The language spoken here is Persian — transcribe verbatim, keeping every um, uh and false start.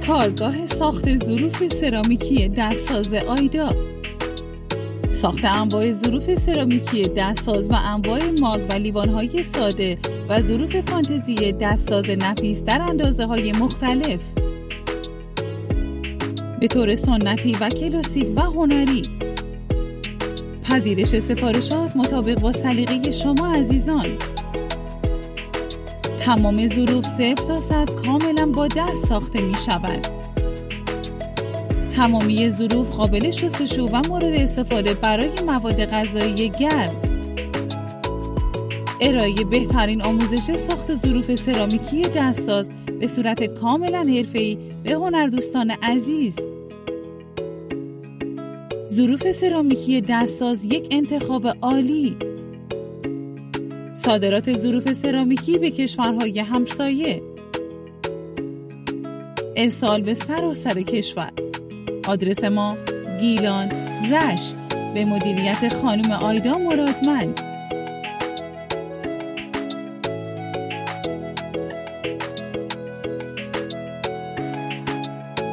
کارگاه ساخت ظروف سرامیکی دستساز آیدا. ساخت انواع ظروف سرامیکی دستساز و انواع ماگ و لیوان‌های ساده و ظروف فانتزی دستساز نفیس در اندازه‌های مختلف به طور سنتی و کلاسیک و هنری. پذیرش سفارشات مطابق با سلیقه شما عزیزان. تمام ظروف صفر تا صد کاملا با دست ساخته می شود. تمامی ظروف قابل شستشو و مورد استفاده برای مواد غذایی گرم. ارائه بهترین آموزش ساخت ظروف سرامیکی دستساز به صورت کاملا حرفه‌ای به هنردوستان عزیز. ظروف سرامیکی دستساز یک انتخاب عالی. صادرات ظروف سرامیکی به کشورهای همسایه. ارسال به سراسر کشور. آدرس ما گیلان، رشت، به مدیریت خانم آیدا مرادمند.